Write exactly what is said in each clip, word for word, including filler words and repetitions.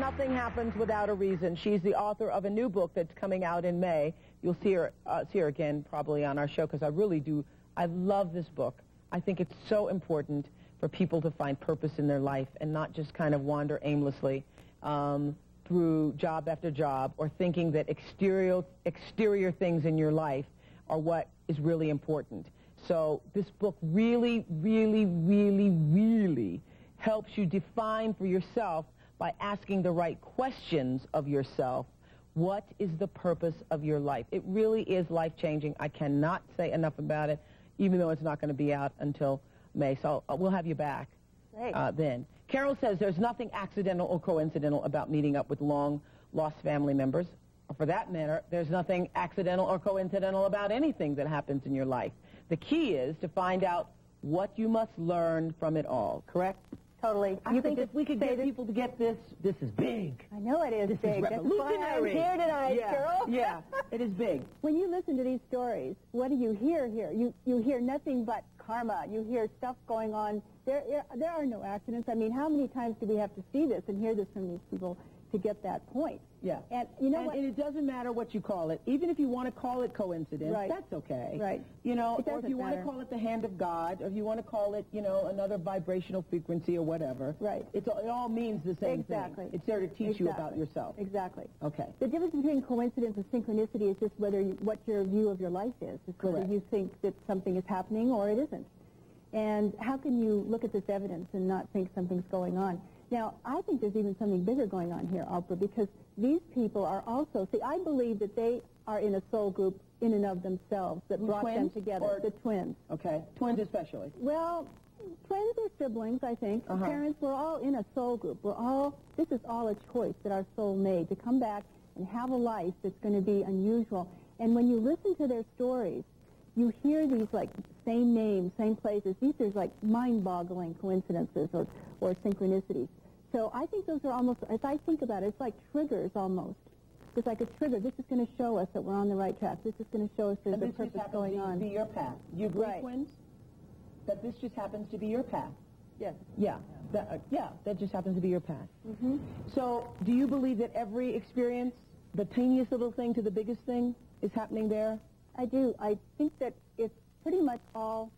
Nothing Happens Without a Reason. She's the author of a new book that's coming out in May. You'll see her, uh, see her again probably on our show, because I really do. I love this book. I think it's so important for people to find purpose in their life and not just kind of wander aimlessly um, through job after job, or thinking that exterior, exterior things in your life are what is really important. So this book really, really, really, really helps you define for yourself, by asking the right questions of yourself, what is the purpose of your life? It really is life-changing. I cannot say enough about it, even though it's not going to be out until May. So uh, we'll have you back uh, then. Carol says there's nothing accidental or coincidental about meeting up with long-lost family members. Or for that matter, there's nothing accidental or coincidental about anything that happens in your life. The key is to find out what you must learn from it all, correct? Totally. I you think if we could get this, people to get this, this is big. I know it is this big. Is That's why I'm here tonight, yeah. Carol. Yeah, it is big. When you listen to these stories, what do you hear here? You you hear nothing but karma. You hear stuff going on. There there are no accidents. I mean, how many times do we have to see this and hear this from these people to get that point? Yeah. And you know and, what? And it doesn't matter what you call it. Even if you want to call it coincidence, right. that's okay. Right. You know, or if you matter. want to call it the hand of God, or if you want to call it, you know, another vibrational frequency or whatever. Right. It's, it all means the same exactly. thing. It's there to teach exactly. you about yourself. Exactly. Okay. The difference between coincidence and synchronicity is just whether you, what your view of your life is. It's whether Correct. you think that something is happening or it isn't. And how can you look at this evidence and not think something's going on? Now, I think there's even something bigger going on here, Oprah, because these people are also, see, I believe that they are in a soul group in and of themselves that brought twins them together, or the twins. Okay, twins especially. Well, twins are siblings, I think. Uh-huh. Parents, we're all in a soul group. We're all, this is all a choice that our soul made to come back and have a life that's going to be unusual. And when you listen to their stories, you hear these, like, same names, same places. These are, like, mind-boggling coincidences or, or synchronicities. So I think those are almost, as I think about it, it's like triggers almost. It's like a trigger. This is going to show us that we're on the right track. This is going to show us there's and a this purpose just going happens on. to be your path. You agree, right. twins? That this just happens to be your path. Yes. Yeah. That, uh, yeah, that just happens to be your path. Mm-hmm. So do you believe that every experience, the teeniest little thing to the biggest thing, is happening there? I do. I think that it's pretty much all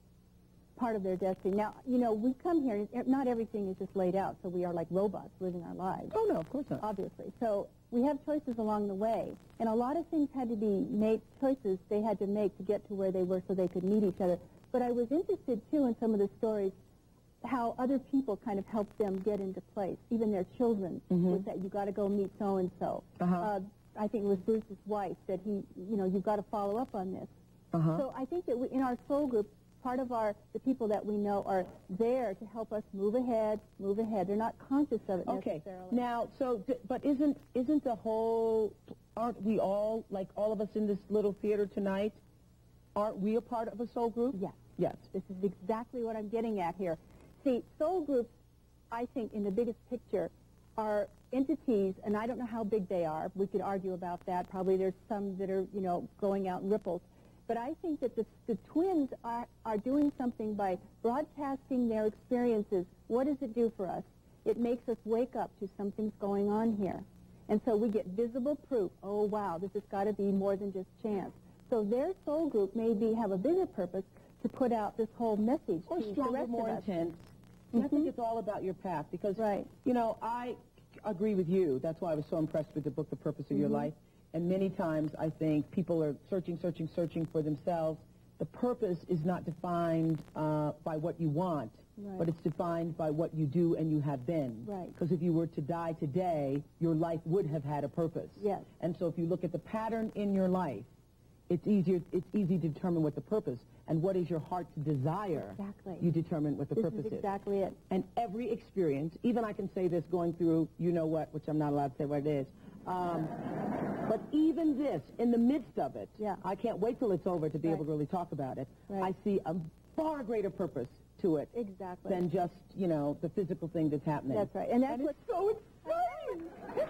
part of their destiny. Now, you know, we come here, and not everything is just laid out, so we are like robots living our lives. Oh, no, of course not. Obviously. So we have choices along the way, and a lot of things had to be made, choices they had to make to get to where they were so they could meet each other. But I was interested, too, in some of the stories, how other people kind of helped them get into place, even their children, mm-hmm. with that, you got to go meet so-and-so. Uh-huh. Uh, I think it was Bruce's wife said, he, you know, you've got to follow up on this. Uh-huh. So I think that we, in our soul group, part of our, the people that we know are there to help us move ahead, move ahead. They're not conscious of it okay. necessarily. Now, so, but isn't, isn't the whole, aren't we all, like all of us in this little theater tonight, aren't we a part of a soul group? Yes. Yes. This is exactly what I'm getting at here. See, soul groups, I think, in the biggest picture, are entities, and I don't know how big they are. We could argue about that. Probably there's some that are, you know, going out in ripples. But I think that the, the twins are, are doing something by broadcasting their experiences. What does it do for us? It makes us wake up to something's going on here. And so we get visible proof. Oh, wow, this has got to be more than just chance. So their soul group maybe have a bigger purpose to put out this whole message Or to stronger, the rest more of us. intense. Mm-hmm. I think it's all about your path because, right. you know, I agree with you. That's why I was so impressed with the book, The Purpose of mm-hmm. Your Life. And many times I think people are searching, searching, searching for themselves. The purpose is not defined uh, by what you want, right. but it's defined by what you do and you have been. Right. Because if you were to die today, your life would have had a purpose. Yes. And so if you look at the pattern in your life, it's easier. It's easy to determine what the purpose and what is your heart's desire. Exactly. You determine what the this purpose is is. exactly it. And every experience, even I can say this going through, you know what, which I'm not allowed to say what it is. Um, but even this, in the midst of it, yeah. I can't wait till it's over to be right. able to really talk about it. Right. I see a far greater purpose to it exactly. than just, you know, the physical thing that's happening. That's right. And that's and what's so exciting. It's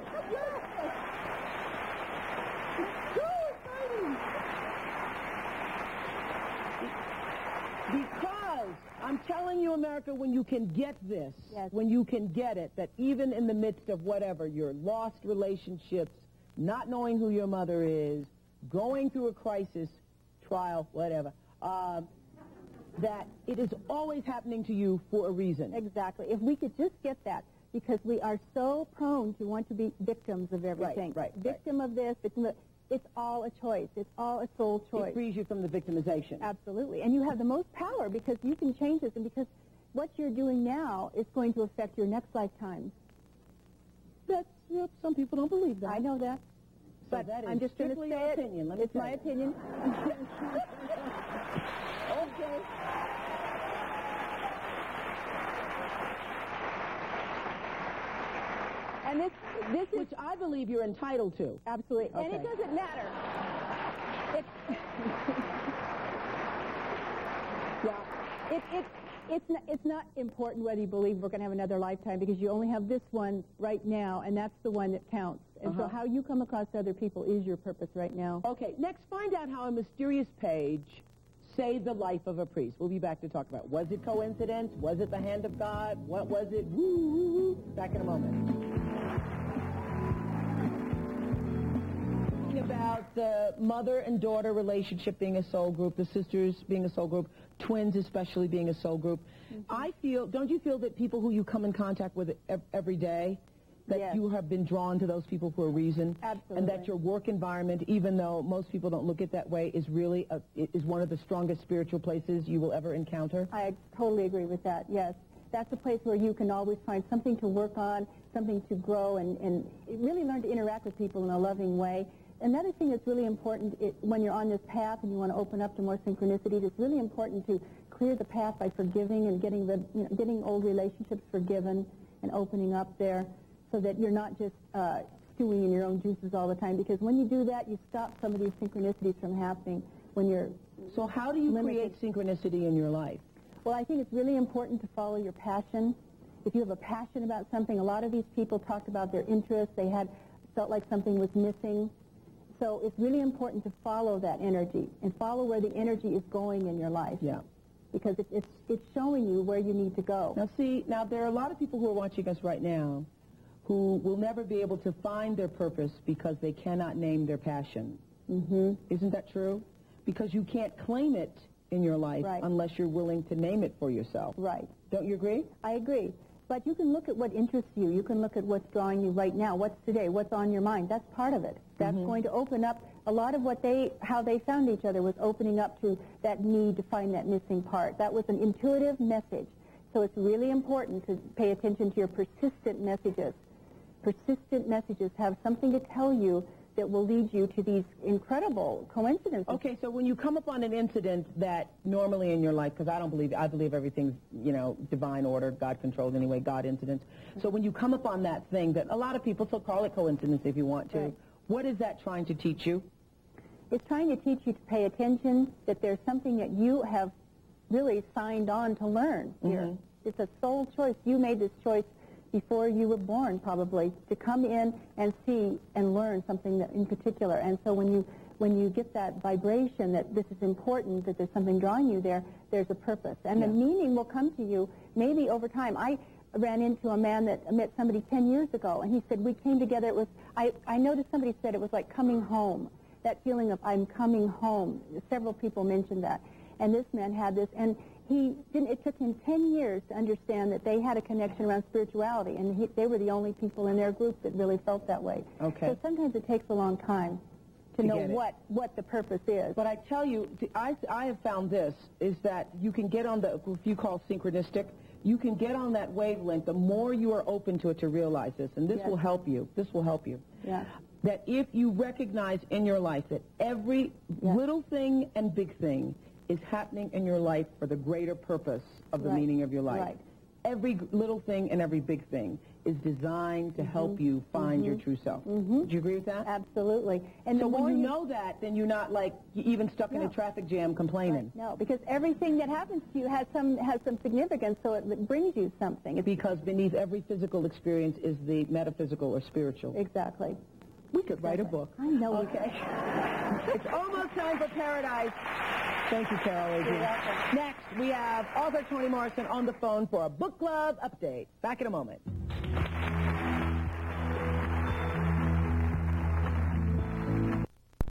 so exciting. Because knows? I'm telling you, America, when you can get this, Yes. when you can get it, that even in the midst of whatever, your lost relationships, not knowing who your mother is, going through a crisis, trial, whatever, uh, that it is always happening to you for a reason. Exactly. If we could just get that, because we are so prone to want to be victims of everything. Right, right, Victim of this, victim of... It's all a choice. It's all a soul choice. It frees you from the victimization. Absolutely. And you have the most power because you can change this, and because what you're doing now is going to affect your next lifetime. That's, yep, some people don't believe that. I know that. So But that is I'm just going to strictly say your it. opinion. Let me It's tell my you. opinion. Okay. And this, this is Which I believe you're entitled to. absolutely. And it Okay. doesn't matter. It's, Yeah. it, it, it's, not, it's not important whether you believe we're going to have another lifetime, because you only have this one right now, and that's the one that counts. And Uh-huh. so how you come across other people is your purpose right now. Okay, next, find out how a mysterious page saved the life of a priest. We'll be back to talk about, was it coincidence? Was it the hand of God? What was it? Woo, woo, woo. Back in a moment. Talking about the mother and daughter relationship being a soul group, the sisters being a soul group, twins especially being a soul group. Mm-hmm. I feel, don't you feel that people who you come in contact with ev- every day, that Yes. you have been drawn to those people for a reason? Absolutely. And that your work environment, even though most people don't look at it that way, is really a, is one of the strongest spiritual places you will ever encounter? I totally agree with that, yes. That's a place where you can always find something to work on, something to grow, and, and really learn to interact with people in a loving way. Another thing that's really important it, when you're on this path and you want to open up to more synchronicities, it's really important to clear the path by forgiving and getting the you know, getting old relationships forgiven and opening up there, so that you're not just uh, stewing in your own juices all the time. Because when you do that, you stop some of these synchronicities from happening when you're... So how do you limited. create synchronicity in your life? Well, I think it's really important to follow your passion. If you have a passion about something, a lot of these people talked about their interests. They had felt like something was missing. So it's really important to follow that energy and follow where the energy is going in your life. Yeah. Because it, it's, it's showing you where you need to go. Now, see, now there are a lot of people who are watching us right now who will never be able to find their purpose because they cannot name their passion. Mm-hmm. Isn't that true? Because you can't claim it in your life Right. unless you're willing to name it for yourself. Right. Don't you agree? I agree. But you can look at what interests you. You can look at what's drawing you right now. What's today? What's on your mind? That's part of it. That's Mm-hmm. going to open up a lot of what they, how they found each other was opening up to that need to find that missing part. That was an intuitive message. So it's really important to pay attention to your persistent messages. Persistent messages have something to tell you that will lead you to these incredible coincidences. Okay, so when you come upon an incident that normally in your life, because I don't believe, I believe everything's, you know, divine order, God-controlled anyway, God incidents. So when you come upon that thing that a lot of people still call it coincidence if you want to, Right. what is that trying to teach you? It's trying to teach you to pay attention, that there's something that you have really signed on to learn here. Mhm. It's a soul choice. You made this choice before you were born, probably, to come in and see and learn something that in particular. And so when you when you get that vibration that this is important, that there's something drawing you there, there's a purpose. And Yeah. the meaning will come to you maybe over time. I ran into a man that met somebody ten years ago, and he said, we came together, it was, I, I noticed somebody said it was like coming home, that feeling of I'm coming home. Several people mentioned that. And this man had this, and he didn't, it took him ten years to understand that they had a connection around spirituality, and he, they were the only people in their group that really felt that way. Okay. So sometimes it takes a long time to, To know get it. what, what the purpose is. But I tell you, th- I, I have found this, is that you can get on the, if you call synchronistic, you can get on that wavelength the more you are open to it to realize this. And this Yes. will help you. This will help you. Yeah. That if you recognize in your life that every Yes. little thing and big thing is happening in your life for the greater purpose of the Right. meaning of your life. Right. Every g- little thing and every big thing is designed to help you find your true self. Mhm. Do you agree with that? Absolutely. And So the when more you know that, then you're not like y- even stuck in No. a traffic jam complaining. No, because everything that happens to you has some has some significance, so it, it brings you something. It's, Because beneath every physical experience is the metaphysical or spiritual. exactly. We could write a book. I know we Okay. It's almost time for paradise. Thank you, Carol. You're welcome. Next, we have author Toni Morrison on the phone for a book club update. Back in a moment.